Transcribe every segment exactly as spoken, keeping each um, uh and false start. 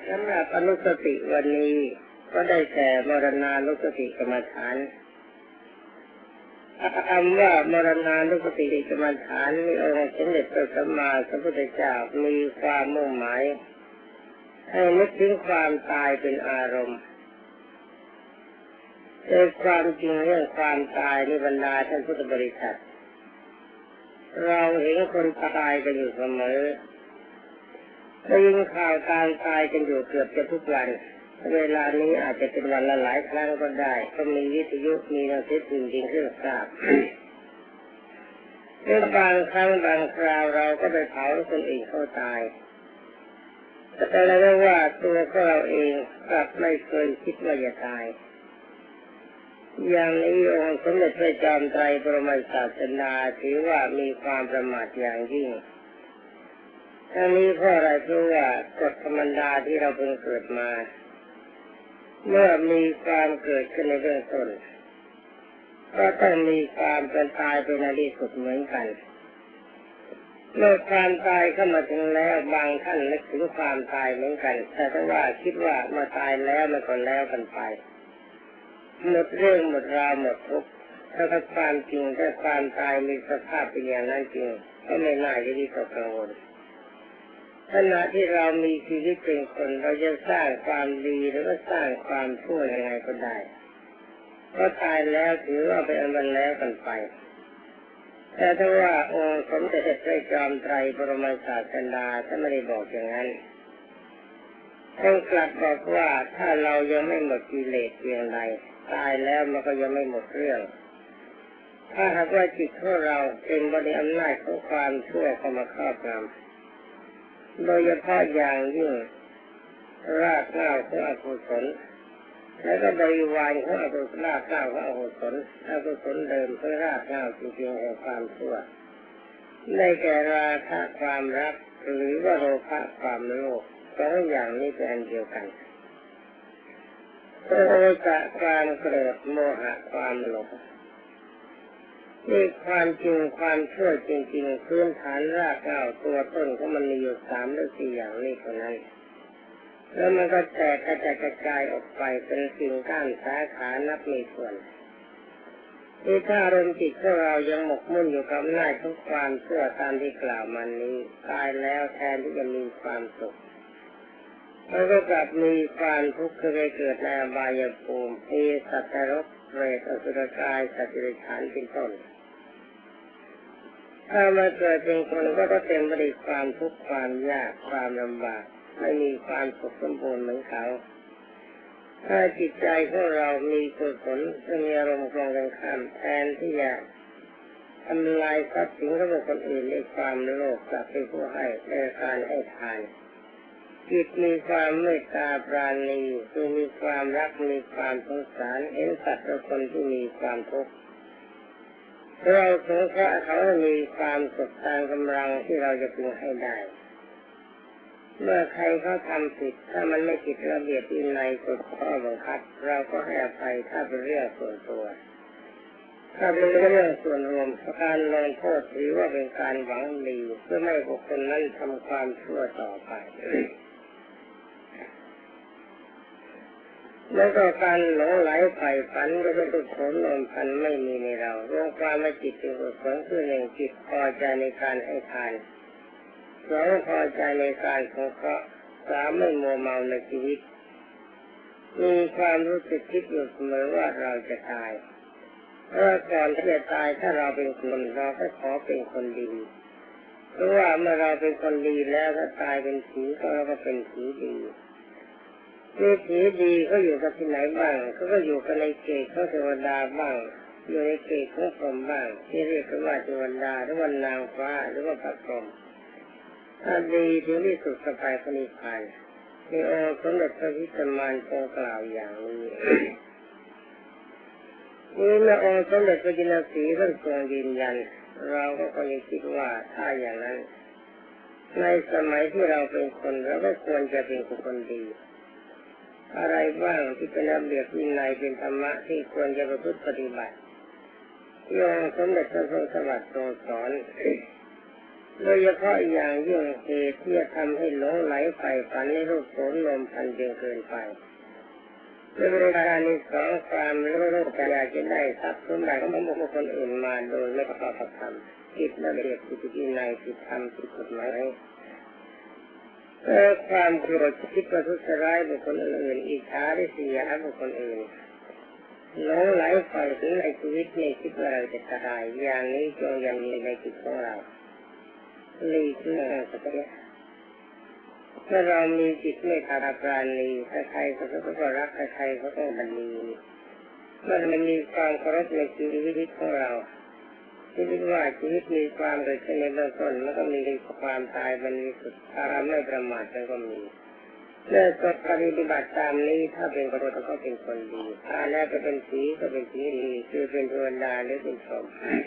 สำหรับอนุสติวันนี้ก็ได้แก่มรณานุสติกรรมฐานคำว่ามรณานุสติกรรมฐานมีองค์สมเด็จพระสัมมาสัมพุทธเจ้ามีความมุ่งหมายให้นึกถึงความตายเป็นอารมณ์แต่ความจริงเรื่องความตายในบรรดาท่านพุทธบริษัทเราเห็นคนตายกันอยู่เสมอได้ยินข่าวการตายกันอยู่เกือบจะทุกวันเวลานี้อาจจะเป็นวันละหลายครั้งก็ได้ก็มีวิทยุมีหนังสือพิมพ์จริงเครื่องทราบเรื่องบางครั้งบางคราวเราก็ไปเผาคนอื่นเขาตายแต่เราก็ว่าตัวของเราเองกลับไม่เคยคิดว่าจะตายอย่างนี้องค์สมเด็จพระจอมไตรบรมศาสดาถือว่ามีความประมาทอย่างยิ่งทั้งนี้เพราะอะไรเพราะว่ากฎธรรมดาที่เราเพิ่งเกิดมาเมื่อมีความเกิดขึ้นในเบื้องต้นก็ต้องมีความเป็นตายเป็นอดีตสุดเหมือนกันเมื่อความตายเข้ามาถึงแล้วบางท่านนึกถึงความตายเหมือนกันแต่ถ้าว่าคิดว่ามาตายแล้วมันก็แล้วกันไปหมดเรื่องหมดราวหมดทุกข์ถ้าความจริงถ้าความตายมีสภาพเป็นอย่างนั้นจริงก็ไม่น่าจะวิตกกังวลขณะที่เรามีชีวิตเป็นคนเราจะสร้างความดีหรือว่าสร้างความชั่วยังไงก็ได้เพราะตายแล้วถือว่าเป็นอันมันแล้วกันไปแต่ถ้าว่าองค์สมเด็จพระจอมไตรบรมศาสดาท่านไม่ได้บอกอย่างนั้นท่านกลับบอกว่าถ้าเรายังไม่หมดกิเลสเพียงใดตายแล้วมันก็ยังไม่หมดเรื่องถ้าหากว่าจิตของเราเป็นบริอำนาจของความชั่วเข้ามาครอบงำโดยเฉพาะอย่างยิ่งรากเหง้าของอกุศลแล้วก็บริวารของอกุศลรากเหง้าของอกุศลอกุศลเดิมคือรากเหง้าจริงๆแห่งความชั่วได้แก่ราคะความรักหรือว่าโลภะความโลภสองอย่างนี้เป็นอันเดียวกันโทสะความโกรธโมหะความหลงนี่ความจริงความชั่วจริงๆพื้นฐานรากเหง้าตัวต้นของมันมีอยู่สามหรือสี่อย่างนี้เท่านั้นแล้วมันก็แตกกระจายกระจายออกไปเป็นสิ่งก้านสาขานับไม่ถ้วนที่ถ้าอารมณ์จิตของเรายังหมกมุ่นอยู่กับอำนาจของความชั่วตามที่กล่าวมานี้ตายแล้วแทนที่จะมีความสุขมันก็กลับมีความทุกข์คือไปเกิดในอบายภูมิมีสัตว์นรกเปรตอสุรกายสัตว์เดรัจฉานเป็นต้นถ้ามาเกิดเป็นคนก็ต้องเต็มไปด้วยความทุกข์ความยากความลำบากไม่มีความสุขสมบูรณ์เหมือนเขาถ้าจิตใจของเรามีกุศลมีอารมณ์ตรงกันข้ามแทนที่จะทำลายทรัพย์สินของคนอื่นด้วยความโลภกลับเป็นผู้ให้ในการให้ทานจิตมีความเมตตาปราณีคือมีความรักมีความสงสารเห็นสัตว์และคนที่มีความทุกข์เราสงเคราะห์เขาให้มีความสุขตามกำลังที่เราจะพึงให้ได้เมื่อใครเขาทำผิดถ้ามันไม่ผิดระเบียบวินัยกฎข้อบังคับเราก็ให้อภัยถ้าเป็นเรื่องส่วนตัวถ้าเป็นเรื่องส่วนรวมการลงโทษถือว่าเป็นการหวังดีเพื่อไม่ให้บุคคลนั้นทำความชั่วต่อไปแล้วก็การหลงไหลใฝ่ฝันก็เป็นตุผลนมพันไม่มีในเราเรื่องความไม่จิตเป็นกุศลคือหนึ่งจิตพอใจในการให้ทานสองพอใจในการสงเคราะห์สามไม่มัวเมาในชีวิตมีความรู้สึกคิดอยู่เสมอว่าเราจะตายเพราะก่อนที่จะตายถ้าเราเป็นคนเราก็ขอเป็นคนดีเพราะว่าเมื่อเราเป็นคนดีแล้วถ้าตายเป็นผีก็เราก็เป็นผีดีมีผีดีเขาอยู่กับที่ไหนบ้างเขาก็อยู่กันในเกศของเทวดาบ้างอยู่ในเกศของพรหมบ้างที่เรียกว่าเทวดาหรือว่านางฟ้าหรือว่าพระพรหมถ้าดีถึงที่สุดก็ไปพระนิพพานมีองค์สมเด็จพระวิสมานทรงกล่าวอย่างนี้นี่เมื่อองค์สมเด็จพระจินสีท่านทรงยืนยันเราก็คงจะคิดว่าถ้าอย่างนั้นในสมัยที่เราเป็นคนเราก็ควรจะเป็นคนดีอะไรบ้างที่เป็นระเบียบวินัยเป็นธรรมะที่ควรจะประพฤติปฏิบัติที่องค์สมเด็จพระพุทธเจ้าทรงสอนโดยเฉพาะอย่างยิ่งเหตุที่จะทำให้หลงไหลใฝ่ฝันในรูปโสมลมพันจนเกินไปในเวลานี้สองความโลภอยากจะได้ทรัพย์สมบัติของบุคคลอื่นมาโดยไม่ประกอบธรรมผิดระเบียบผิดวินัยผิดธรรมผิดกฎหมายเออความโกรธคิดประทุษร้ายบุคคลอื่นอิจฉาริษยาบุคคลอื่นหลงไหลใฝ่ถึงในชีวิตนี้คิดว่าเราจะตายอย่างนี้จงยังมีในจิตของเราหลีกเลี่ยงสักอย่างถ้าเรามีจิตเมตตาปราณีใครๆเขาก็รักใครๆเขาก็บันดีเมื่อมันมีความเคารพในชีวิตของเราชีวิตว่าชีวิตมีความเกิดขึ้นในเบื้องต้นแล้วก็มีความตายมันมีสุดถ้าเราไม่ประมาทมันก็มีเมื่อก็ปฏิบัติตามนี้ถ้าเป็นคนเราก็เป็นคนดีถ้าแล้วก็เป็นผีก็เป็นผีดีคือเป็นเทวดาหรือเป็นพรหม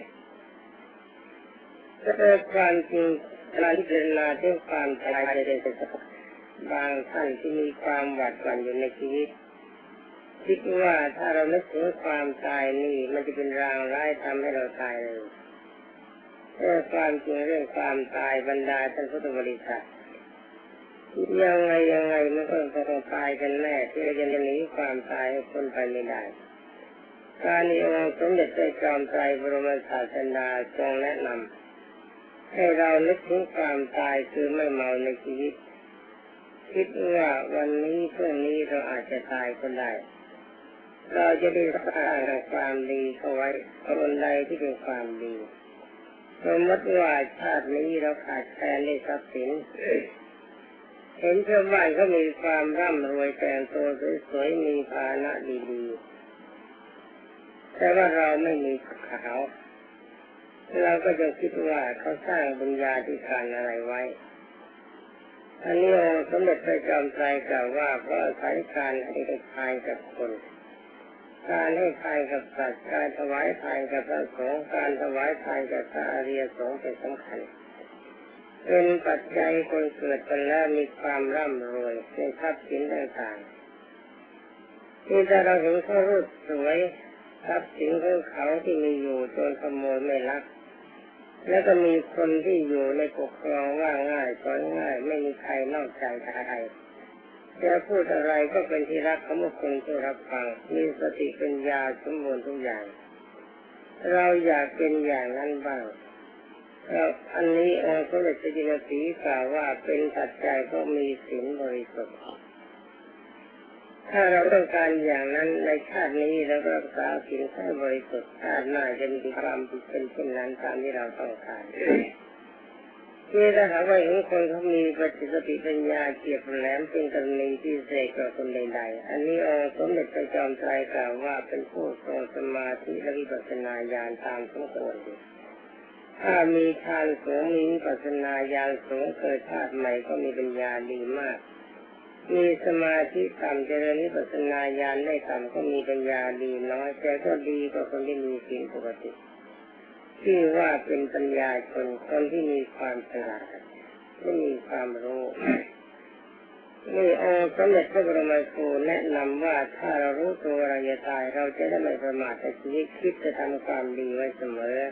แต่ความจริงการพิจารณาเรื่องความตายจะได้สักบางท่านที่มีความหวาดหวั่นอยู่ในชีวิตคิดว่าถ้าเรานึกถึงความตายนี่มันจะเป็นรางร้ายทำให้เราตายเลยแต่ความจริงเรื่องความตายบรรดาท่านพุทธบริษัทยังไงยังไงมันก็ต้องตายกันแน่ที่เราจะหนีความตายให้พ้นไปไม่ได้การนี้องค์สมเด็จพระจอมไตรบรมศาสดาทรงแนะนำให้เรานึกถึงความตายคือไม่เมาในชีวิตคิดว่าวันนี้พรุ่งนี้เราอาจจะตายก็ได้เราจะได้สร้างความดีเข้าไว้คนใดที่เป็นความดีสมมติว่าชาตินี้เราขาดแคลนในทรัพย์สินเห็นชาวบ้านเขามีความร่ำรวยแต่งตัวสวยๆมีฐานะดีๆแต่ว่าเราไม่มีเขาเราก็จะคิดว่าเขาสร้างบุญญาธิการอะไรไว้อันนี้องค์สมเด็จพระจอมไตรกล่าวว่าเพราะอาศัยการให้ทานกับคนการให้ทานกับสัตว์การถวายทานกับพระสงฆ์การถวายทานกับพระอริยสงฆ์เป็นสำคัญเป็นปัจจัยคนเกิดกันแล้วมีความร่ำรวยในทรัพย์สินต่างๆที่ถ้าเราเห็นเขารูปสวยทรัพย์สินของเขาที่มีอยู่โจรขโมยไม่ลักแล้วก็มีคนที่อยู่ในปกครองว่าง่ายสอนง่ายไม่มีใครนอกใจใครจะพูดอะไรก็เป็นที่รักของบุคคลที่รับฟังมีสติปัญญาสมบูรณ์ทุกอย่างเราอยากเป็นอย่างนั้นบ้างแล้วอันนี้องค์สมเด็จพระจินสีกล่าวว่าเป็นปัจจัยก็มีศีลบริสุทธิ์ถ้าเราต้องการอย่างนั้นในชาตินี้เรารักษาศีลให้บริสุทธิ์ชาติหน้าจะมีความเป็นเช่นนั้นตามที่เราต้องการที่ถ้าหากว่าเห็นคนเขามีปัจจุบันปัญญาเฉียบแหลมเป็นกรณีพิเศษกับคนใดๆอันนี้องค์สมเด็จพระจอมไตรกล่าวว่าเป็นผู้ทรงสมาธิและวิปัสสนาญาณตามสมควรถ้ามีฌานสูงมีวิปัสสนาญาณสูงเกิดชาติใหม่ก็มีปัญญาดีมากมีสมาธิต่ำเจริญวิปัสสนาญาณได้ต่ำก็มีปัญญาดีน้อยแต่ก็ดีกว่าคนที่มีศีลปกติที่ว่าเป็นปัญญาชนคนที่มีความฉลาดที่มีความรู้นี่องค์สมเด็จพระบรมครูแนะนำว่าถ้าเรารู้ตัวเราจะตายเราจะได้ไม่ประมาทในชีวิตคิดจะทำความดีไว้เสมอ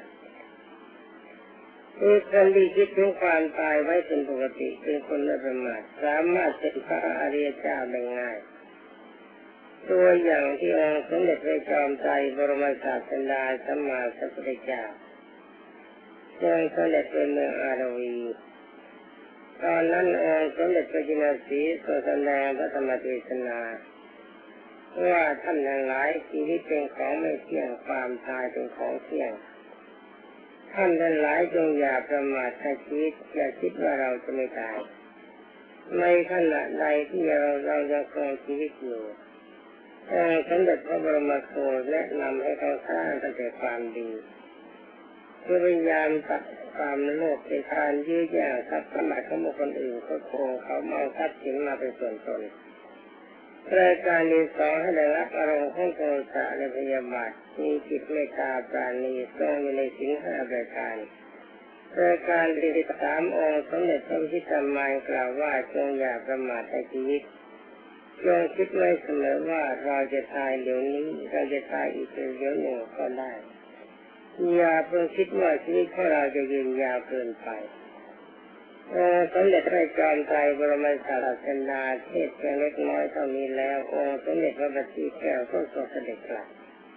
คือคนที่คิดถึงความตายไว้เป็นปกติเป็นคนไม่ประมาทสามารถเป็นพระอริยเจ้าได้ง่ายตัวอย่างที่องค์สมเด็จพระจอมไตรบรมศาสดาสัมมาสัมพุทธเจ้าทรงเสด็จไปเมืองอารวีตอนนั้นองค์สมเด็จพระจินสีทรงแสดงพระธรรมเทศนาว่าท่านทั้งหลายชีวิตเป็นของไม่เที่ยงความตายเป็นของเที่ยงท่านทั้งหลายจงอย่าประมาทในชีวิตอย่าคิดว่าเราจะไม่ตายในขณะใดที่เราเรายังครองชีวิตอยู่องค์สมเด็จพระบรมครูแนะนำให้เขาสร้างตั้งแต่ความดีพยายามตัดความโลภในการยื้อแย่งทรัพย์สมบัติของบุคคลอื่นเขาโกงเขาเมาทรัพย์สินมาเป็นส่วนตนรายการที่สองให้ได้รับอารมณ์ของโทสะและพยาบาทมีจิตเมตตาปราณีทรงอยู่ในศีลห้ารายการรายการที่สามองค์สมเด็จพระพิชิตามารกล่าวว่าจงอย่าประมาทในชีวิตจงคิดไว้เสมอว่าเราจะตายเดี๋ยวนี้เราจะตายอีกเดี๋ยวหนึ่งก็ได้อย่าเพิ่งคิดว่าชีวิตของเราจะยืนยาวเกินไปเออสมเด็จพระจอมไตรบรมศาสดาเทศเพียงเล็กน้อยเท่านี้แล้วองค์สมเด็จพระบัณฑิตแก้วก็ทรงเสด็จกลับ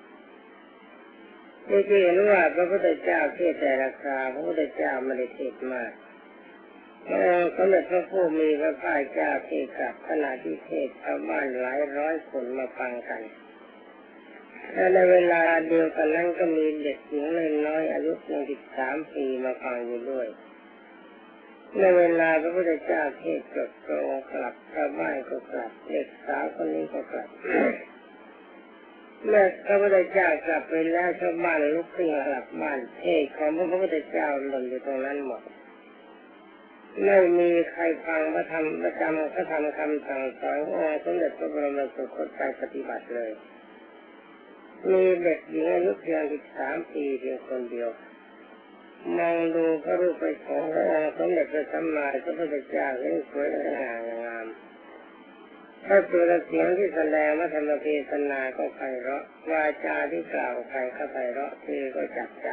ที่เห็นว่าพระพุทธเจ้าเทศแต่ราคาพระพุทธเจ้าไม่ได้เทศมากองค์สมเด็จพระผู้มีพระภาคเจ้าเทศกับขณะที่เทศชาวบ้านหลายร้อยคนมาฟังกันและในเวลาเดียวกันนั้นก็มีเด็กหญิงน้อยอายุเพียงสิบสามปีมาฟังอยู่ด้วยในเวลาพระพุทธเจ้าเทศจบพระองค์กลับชาวบ้านก็กลับเด็กสาวคนนี้ก็กลับเมื่อพระพุทธเจ้ากลับไปแล้วชาวบ้านลุกขึ้นกลับบ้านเทศของพระพุทธเจ้าหล่นอยู่ตรงนั้นหมดไม่มีใครฟังพระธรรมประจำพระธรรมคำสั่งสอนขององค์สมเด็จพระบรมสุคตไปปฏิบัติเลยมีเด็กหญิงอายุเพียงสิบสามปีเพียงคนเดียวมองดูพระรูปของพระองค์สมเด็จพระสัมมาสัมพุทธเจ้าเห็นสวยสง่างามถ้าตัวเสียงที่แสดงว่าธรรมเทศนาก็ไพเราะวาจาที่กล่าวไปก็ไพเราะเธอก็จับใจ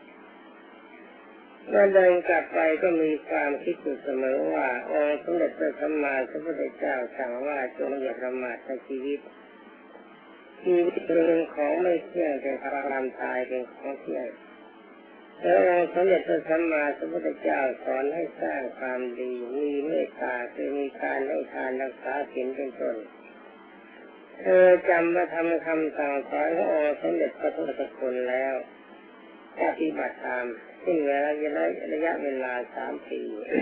เมื่อเดินกลับไปก็มีความคิดอยู่เสมอว่าองค์สมเด็จพระสัมมาสัมพุทธเจ้าสั่งว่าจงอย่าประมาทในชีวิตชีวิตเป็นของไม่เที่ยงแต่ความตายเป็นของเที่ยงแล้วองค์สมเด็จพระสัมมาสัมพุทธเจ้าสอนให้สร้างความดีมีเมตตาคือมีการให้ทานรักษาศีลเป็นต้นเธอจำมาทำคำสั่งสอนขององค์สมเด็จพระพุทธคุณแล้วปฏิบัติตามซึ่งเวลาระยะเวลาสามปี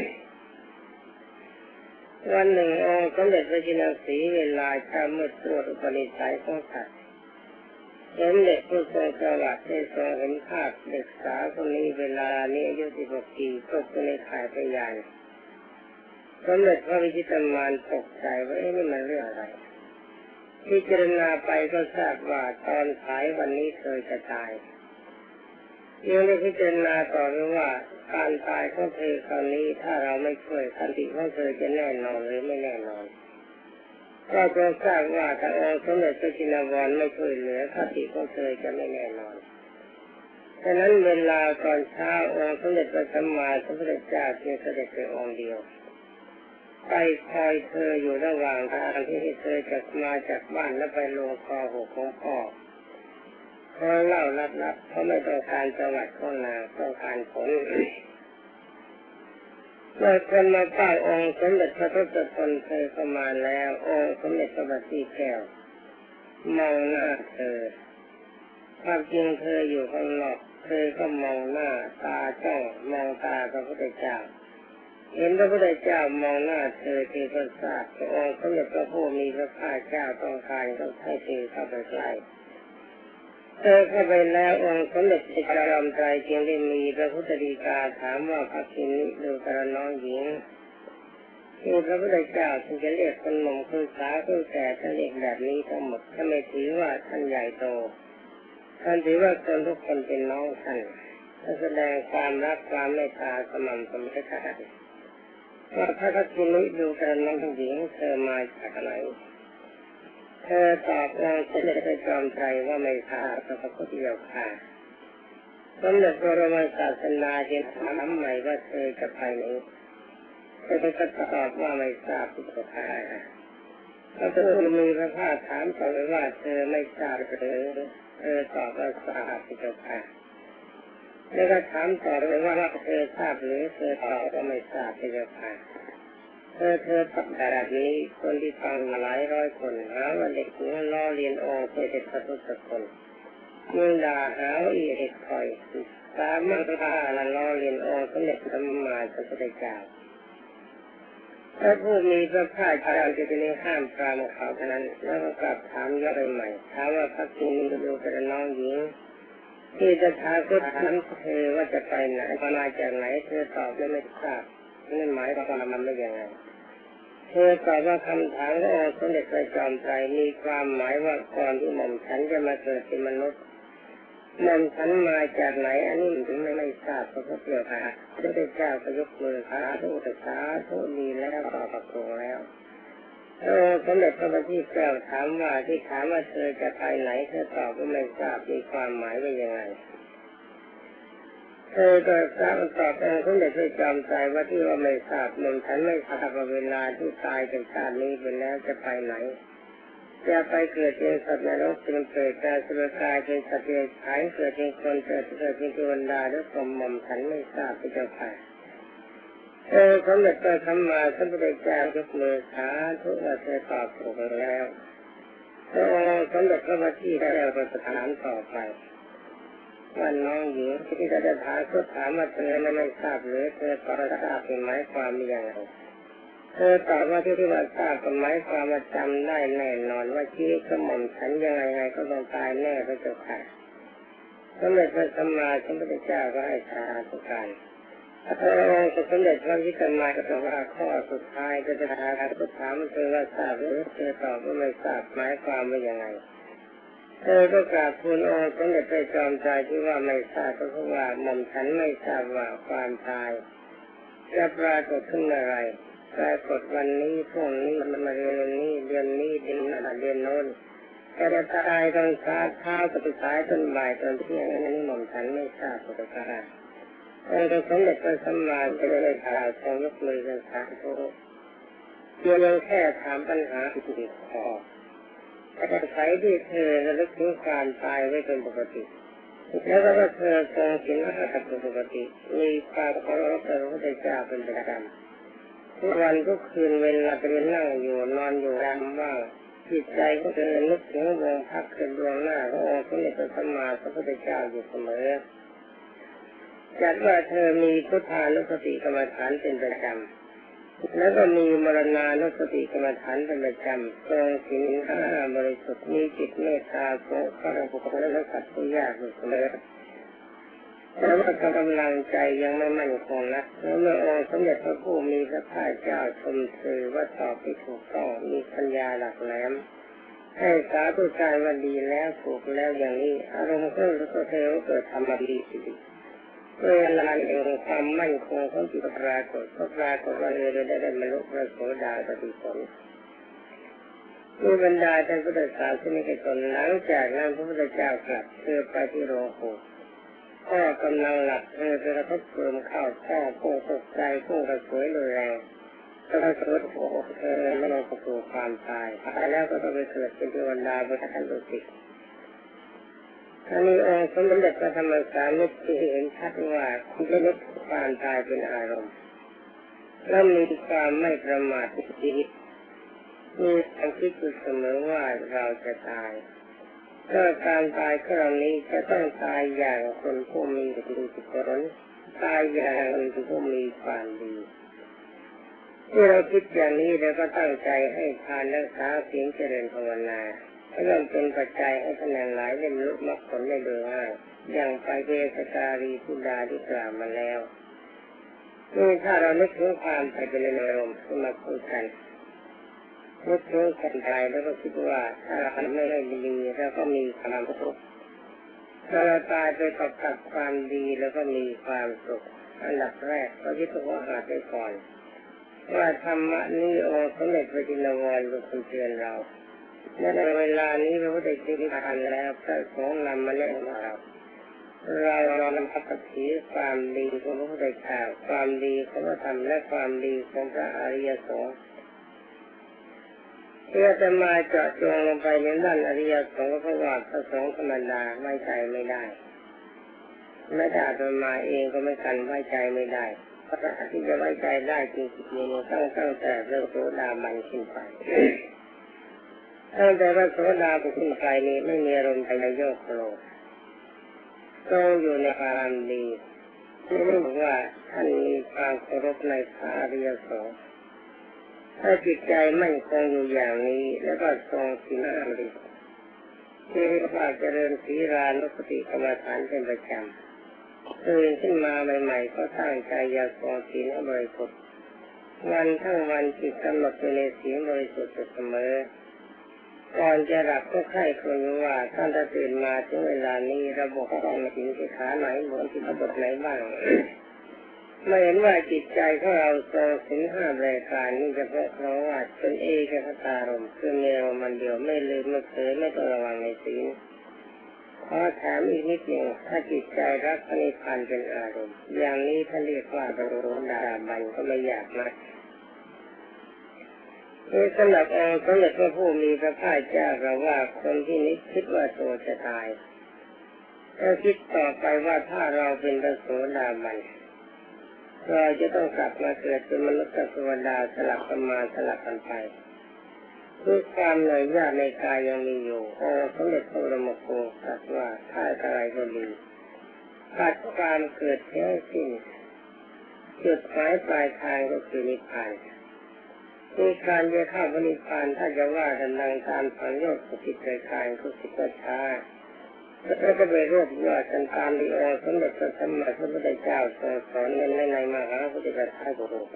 วันหนึ่งองค์สมเด็จพระจินสีเวลาเช้ามืดตรวจอุปนิสัยของสัตว์เห็นเด็กผู้ทรงสวัสดิ์ได้ทรงเห็นภาพเด็กสาวคนนี้เวลานี้อายุสิบหกปีตกในข่ายพยานสมเด็จพระวิชิตมารตกใจว่าเอ๊ะนี่มันเรื่องอะไรพิจารณาไปก็ทราบว่าตอนสายวันนี้เธอจะตายยังได้พิจารณาต่อไปว่าการตายของเธอคราวนี้ถ้าเราไม่ช่วยสันติของเธอจะแน่นอนหรือไม่แน่นอนก็จะทราบว่าถ้าองค์สมเด็จพระจินวรไม่ช่วยเหลือสันติของเธอจะไม่แน่นอนฉะนั้นเวลาตอนเช้าองค์สมเด็จพระสัมมาสัมพุทธเจ้าเพียงเสด็จไปองค์เดียวไปคอยเธออยู่ระหว่างทางที่เธอจะมาจากบ้านแล้วไปลงคอหัวของพ่อเขาเล่าลับๆเขาไม่ต้องการจังหวัดของนางต้องการผลเมื่อคนมาเฝ้าองค์สมเด็จพระทศพลเธอเข้ามาแล้วองค์สมเด็จพระบัณฑิตแก้วมองหน้าเธอความจริงเธออยู่ข้างนอกเธอก็มองหน้าตาจ้องมองตาพระพุทธเจ้าเห็นพระพุทธเจ้ามองหน้าเธอเธอก็ทราบว่าองค์สมเด็จพระผู้มีพระภาคเจ้าต้องการก็ให้เธอเข้าไปใกล้เธอเข้าไปแล้วองค์สมเด็จพระจอมไตรจึงได้มีพระพุทธฎีกาถามว่าพระคินิดูกระน้องหญิงที่พระพุทธเจ้าจึงจะเรียกคนหนุ่มคนสาวคนแก่ท่านเรียกแบบนี้ทั้งหมดถ้าไม่ถือว่าท่านใหญ่โตท่านถือว่าคนทุกคนเป็นน้องท่านท่านแสดงความรักความเมตตาสม่ำเสมอกันว่าพระคินิดูกระน้องหญิงเธอมาจากไหนเธอตอบองค์สมเด็จพระจอมไตรว่าไม่ทราบพระพุทธเจ้าค่ะสมเด็จพระบรมศาสดาจึงถามใหม่ว่าเธอจะไปไหนเธอก็ตอบว่าไม่ทราบพระพุทธเจ้าค่ะพระผู้มีพระภาคถามต่อไปว่าเธอไม่ทราบหรือเธอตอบว่าทราบพระเจ้าค่ะแล้วก็ถามต่อไปว่าเธอทราบหรือเธอตอบว่าไม่ทราบพระเจ้าค่ะเธอเธอตัดแบบนี้คนที่ฟังมาหลายร้อยคนหาว่าเด็กนี้ล้อเลียนองค์สมเด็จพระทศพลยิ่งด่าหาว่าอีเด็กคอยสามารถพาละล้อเลียนองค์สมเด็จพระสัมมาสัมพุทธเจ้าพระผู้มีพระภาคเจ้าจะได้ห้ามปรามเขาเท่านั้นแล้วก็กลับถามย้อนไปใหม่ถามว่าพระคินิดูกระน้องหญิงที่ตถาคตถามเธอว่าจะไปไหนมาจากไหนเธอตอบไม่ทราบนั่นหมายความมันไม่ยังไงเธอตอบว่าคำถามขององค์สมเด็จพระจอมไตรมีความหมายว่าก่อนที่หม่อมฉันจะมาเกิดเป็นมนุษย์หม่อมฉันมาจากไหนอันนี้ถึงไม่ไม่ทราบพระพุทธเจ้าค่ะพระพุทธเจ้าก็ยกมือสาธุสาธุดีแล้วตอบประโคแล้วเออสมเด็จพระบัณฑิตแก้วถามว่าที่ถามว่าเธอจะไปไหนเธอตอบว่าไม่ทราบมีความหมายว่ายังไงเธเธอก็ทราบตอบองค์สมเด็จพระจอมไตรว่าที่ว่าไม่ทราบหม่อมฉันไม่ทราบว่าเวลาที่ตายจากชาตินี้ไปแล้วจะไปไหนจะไปเกิดเป็นสัตว์นรกเป็นเปรตเป็นสุรกายเป็นสัตว์เดรัจฉานเกิดเป็นคนเกิดเกิดเป็นเทวดาหรือพรหมหม่อมฉันไม่ทราบพระเจ้าค่ะเออสมเด็จพระสัมมาสัมพุทธเจ้ายกมือสาธุว่าเธอตอบถูกแล้วพระองค์สมเด็จพระบัณฑิตได้ประถามต่อไปว่าน้องหญิงที่จะได้ถามก็ถามว่าเธอไม่ทราบหรือเธอตอบทราบเป็นหมายความอย่างไรเธอตอบว่าที่ที่ว่าทราบเป็นหมายความว่าจำได้แน่นอนว่าชีวิตของหม่อมฉันยังไงไงก็ต้องตายแน่พระเจ้าค่ะสมเด็จพระสัมมาสัมพุทธเจ้าก็ให้สาธุการพระองค์สมเด็จพระวิกรมายก็ตรัสว่าข้อสุดท้ายก็จะถามก็ถามเธอว่าทราบหรือเธอตอบว่าไม่ทราบหมายความว่าอย่างไรเธอก็กราบทูลองค์สมเด็จพระจอมไตรที่ว่าไม่ทราบก็เพราะว่าหม่อมฉันไม่ทราบว่าความตายจะปรากฏขึ้นอะไรปรากฏวันนี้พรุ่งนี้มันมาเดือนนี้เดือนนี้เดือนนั้นเดือนโน้นแต่จะตายตอนเช้าเช้าตอนสายตอนบ่ายตอนเที่ยงอันนี้หม่อมฉันไม่ทราบสุดท้ายองค์สมเด็จพระสัมมาสัมพุทธเจ้าทรงยกมือกันสาธุเพียงแค่ถามปัญหาที่ข้อแต่ใช้ที่เธอระลึกถึงการตายไว้เป็นปกติแล้วก็เธอทรงศีลห้าเป็นปกติมีความเคารพต่อพระพุทธเจ้าเป็นประจำทุกวันทุกคืนเวลาไปนั่งอยู่นอนอยู่รำว่างจิตใจก็เธอนึกถึงวงพักเป็นดวงหน้าขององค์สมเด็จพระสัมมาสัมพุทธเจ้าอยู่เสมอจัดว่าเธอมีพุทธานุสติกรรมฐานเป็นประจำแล้วก็มีมรณานุสติกรรมฐานเป็นประจำทรงศีลห้าบริสุทธิ์มีจิตเมตตาสงเคราะห์บุคคลและสัตว์ผู้ยากอยู่เสมอแต่ว่ากำลังใจยังไม่มั่นคงนะแล้วเมื่อองค์สมเด็จพระผู้มีพระภาคเจ้าชมเธอว่าตอบที่ถูกต้องมีปัญญาหลักแหลมให้สาธุการว่าดีแล้วถูกแล้วอย่างนี้อารมณ์ก็รู้ตัวเธอเกิดธรรมดีสิเวลาเองความมั่นคงของจิตปรากฏก็ปรากฏว่าเลยได้ได้บรรลุพระโสดาปัตติผลมีบรรดาท่านพุทธศาสนิกชนหลังจากนั้นพระพุทธเจ้ากลับเธอไปที่โรงโคพ่อกำลังหลับเธอไปกระทบเกลือเข้าพ่อพุ่งตกใจพุ่งกระสวยแรงก็กระสวยโอ้เธอไม่ลงประตูความตายตายแล้วก็ต้องไปเกิดเป็นเทวดาบนชั้นดุสิตอันนี้องค์สมเด็จพระธรรมสารีที่เห็นชัดว่าคุณจะลดความตายเป็นอารมณ์และมีความไม่ประมาทในชีวิตมีความคิดอยู่เสมอว่าเราจะตายก็การตายครั้งนี้จะต้องตายอย่างคนผู้มีบุญกุศลตายอย่างคนผู้มีความดีที่เราคิดอย่างนี้เราก็ตั้งใจให้ทานรักษาศีลเจริญภาวนาเพื่อเป็นปัจจัยให้คะแนนหลายได้บรรลุมรรคผลได้โดยง่ายอย่างไปเวสการีพุทธาที่กล่าวมาแล้วนี่ถ้าเรานึกถึงความไปเป็นอารมณ์ที่มาคุยกันนึกถึงกันไปแล้วก็คิดว่าถ้าเราไม่ได้ดีเราก็มีความทุกข์ถ้าเราตายไปกับกับความดีแล้วก็มีความสุขอันดับแรกก็ยึดว่าหาได้ก่อนว่าธรรมะนี้องค์สมเด็จพระจินวรเป็นคนเตือนเราในเวลานี้พระพุทธเจ้าได้ทำแล้วพระสงฆ์นำมาแนะนำเราเราเรานำปฏิบัติความดีของพระพุทธเจ้าความดีของพระธรรมและความดีของพระอริยสงฆ์ที่จะมาเจาะจงลงไปในด้านอริยสงฆ์เพราะว่าพระสงฆ์ธรรมดาไว้ใจไม่ได้ไม่ได้ตัวมาเองก็ไม่กันไว้ใจไม่ได้เพราะที่จะไว้ใจได้จริงๆเนี่ยต้องตั้งแต่เรื่องโสดาบันขึ้นไปตั้งแต่ว่าโสดาบันขึ้นไปนี้ไม่มีอารมณ์ไปโยกโกรธต้องอยู่ในความดีที่เรียกว่าท่านมีความเคารพในพระอริยสงฆ์ถ้าจิตใจมั่นคงอยู่อย่างนี้แล้วก็ทรงศีลห้าบริสุทธิ์ที่เรียกว่าเจริญศีลานุสติกรรมฐานเป็นประจำตื่นขึ้นมาใหม่ๆก็ตั้งใจอยากทรงศีลให้บริสุทธิ์วันทั้งวันจิตกำหนดอยู่ในศีลบริสุทธิ์เสมอก่อนจะหลับก็ใคร่ครวญว่าท่านจะตื่นมาถึงเวลานี้ระบบต้องศีลที่ขาไหนบนที่ระบบไหนบ้างไม่เห็นว่าจิตใจของเราทรงศีลห้ารายการนี้เฉพาะเพราะว่าเป็นเอกคตารมณ์คือมีอารมณ์มันเดียวไม่ลืมไม่เผลอไม่ต้องระวังในศีลขอถามอีกนิดหนึ่งถ้าจิตใจรักพระนิพพานเป็นอารมณ์อย่างนี้ท่านเรียกว่าบรรลุโสดาบันก็ไม่ยากนะนี่สำหรับองค์สมเด็จพระผู้มีพระภาคเจ้าเราว่าคนที่นิคิดว่าตัวจะตายถ้าคิดต่อไปว่าถ้าเราเป็นพระโสดาบันเราจะต้องกลับมาเกิดเป็นมนุษย์กับเทวดาสลับกันมาสลับกันไปคือความเหนื่อยยากในกายยังมีอยู่องค์สมเด็จพระบรมครูตรัสว่าถ้าอะไรก็ดีตัดความเกิดแท้สิ้นจุดหมายปลายทางก็คือนิพพานมีการจะเข้าพระนิพพานถ้าจะว่าดังตามสังโยชน์สุขิตรายการก็สิบช้าแล้วก็ไปรวบยอดกันตามที่องค์สมเด็จพระสัมมาสัมพุทธเจ้าทรงสอนในในมหาพุทธศาสนา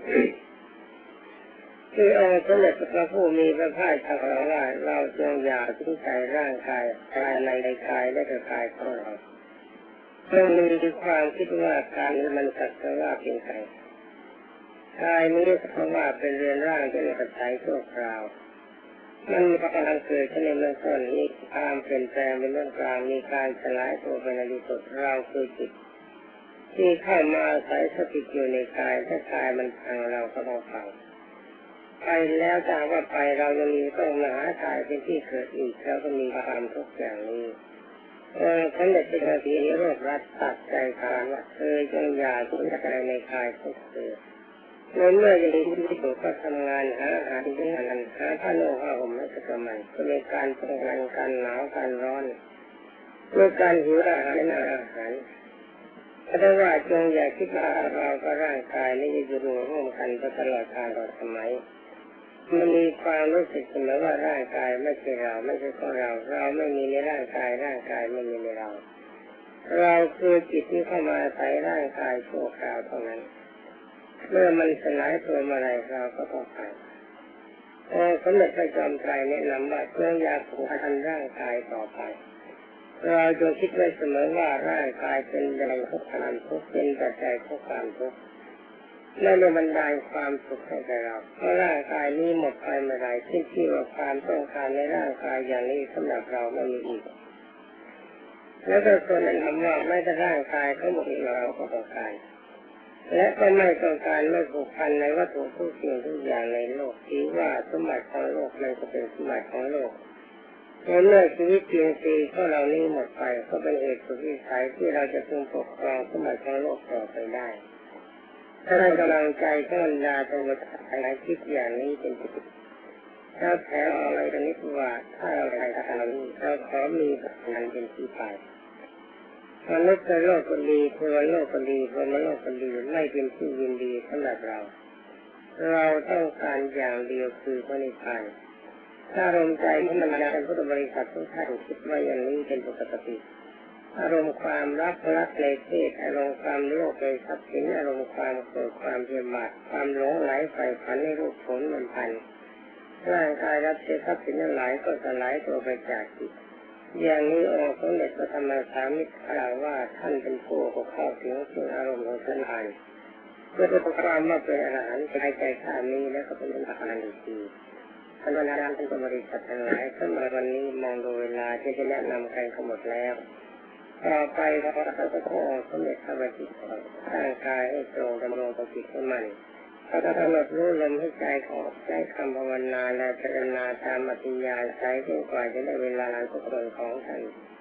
คือองค์สมเด็จพระผู้มีพระภาคเจ้าว่าเราจงอย่าทิ้งใจร่างกายภายในในกายและในกายของเราจงมีความคิดว่าการนี้มันสักแต่ว่าเป็นไงกายนี้สักแต่ว่าเป็นเรือนร่างเป็นปัจจัยชั่วคราวมันมีกำลังเกิดขึ้นในเบื้องต้นมีความเปลี่ยนแปลงเป็นเรื่องกลางมีการสลายตัวเป็นในที่สุดเราคือจิตที่เข้ามาอาศัยสถิตอยู่ในกายถ้ากายมันพังเราก็ต้องพังไปแล้วถ้าว่าไปเรายังมีต้องมาหากายเป็นที่เกิดอีกแล้วก็มีความทุกข์อย่างนี้เออท่านเด็กเป็นทีโรครัดตัดใจการว่าเธอจงอย่าสนใจในกายของเธอเมื่อเมื่อยังมีที่อยู่ก็ทำงานหาอาหารที่งานหาผ้าโน้ผ้าห่มให้กับมันก็มีการป้องกันการหนาวการร้อนเมื่อการหิวอาหารและอาหารถ้าว่าจงอย่าคิดว่าเราก็ร่างกายนี้จะอยู่ร่วมกันตลอดกาลตลอดสมัยมันมีความรู้สึกเสมอว่าร่างกายไม่ใช่เราไม่ใช่ของเราเราไม่มีในร่างกายร่างกายไม่มีในเราเราคือจิตที่เข้ามาใส่ร่างกายชั่วคราวเท่านั้นเมื่อมันสลายตัวเมื่อไรเราก็ต้องไปองค์สมเด็จพระจอมไตรแนะนำว่าจงอย่าผูกพันร่างกายต่อไปเราจงคิดไว้เสมอว่าร่างกายเป็นแหล่งของความทุกข์เป็นปัจจัยของความทุกข์และในบรรดาความสุขให้แก่เราเพราะร่างกายนี้หมดไปเมื่อไรที่ที่ว่าความต้องการในร่างกายอย่างนี้สำหรับเราไม่มีอีกแล้วก็คนนั้นทำว่าไม่แต่ร่างกายทั้งหมดเราก็ต้องการและก็ไม่ต้องการไม่ผูกพันในวัตถุทุกสิ่งทุกอย่างในโลกถือว่าสมบัติของโลกมันก็เป็นสมบัติของโลกเมื่อชีวิตเพียงสี่ของเรานี้หมดไปก็เป็นเหตุสุดวิสัยที่เราจะพึงปกครองสมบัติของโลกต่อไปได้ถ้าได้กำลังใจก็บรรดาจะมาอะไรคิดอย่างนี้เป็นจิตถ้าแถวอะไรกันนิดว่าถ้าเราใครทำนี้เราขอมีแบบนั้นเป็นที่ไปมนุษย์โลกคนดีเทวโลกคนดีพรหมโลกคนดีไม่เป็นที่ยินดีสำหรับเราเราต้องการอย่างเดียวคือพระนิพพานถ้าอารมณ์ใจที่มันเป็นพุทธบริษัททุกท่านคิดว่าอย่างนี้เป็นปกติอารมณ์ความรักรักในเพศอารมณ์ความโลภในทรัพย์สินอารมณ์ความโกรธความเพียรบาทความหลงไหลใฝ่ฝันในรูปผลมันพันร่างกายรับเสียทรัพย์สินทั้งหลายก็สลายตัวไปจากจิตอย่างนี้องค์สมเด็จพระธรรมสามิตรกล่าวว่าท่านเป็นผู้เข้าถึงซึ่งอารมณ์ของท่านเองเพื่อจะประกอบมาเป็นอรหันต์ใจใจข้านี้แล้วก็เป็นอรหันต์อีกทีท่านบรรดาท่านบริษัททั้งหลายสำหรับวันนี้มองดูเวลาที่จะแนะนำกันหมดแล้วต่อไปเราจะต้ององค์สมเด็จพระบัณฑิตร่างกายให้ตรงดำรงจิตให้มันเราจะกำหนดรู้ลมให้ใจของใจคำภาวนาและเจรณาตามอัธยาศัยจนกว่าจะได้เวลาทุกคนของท่าน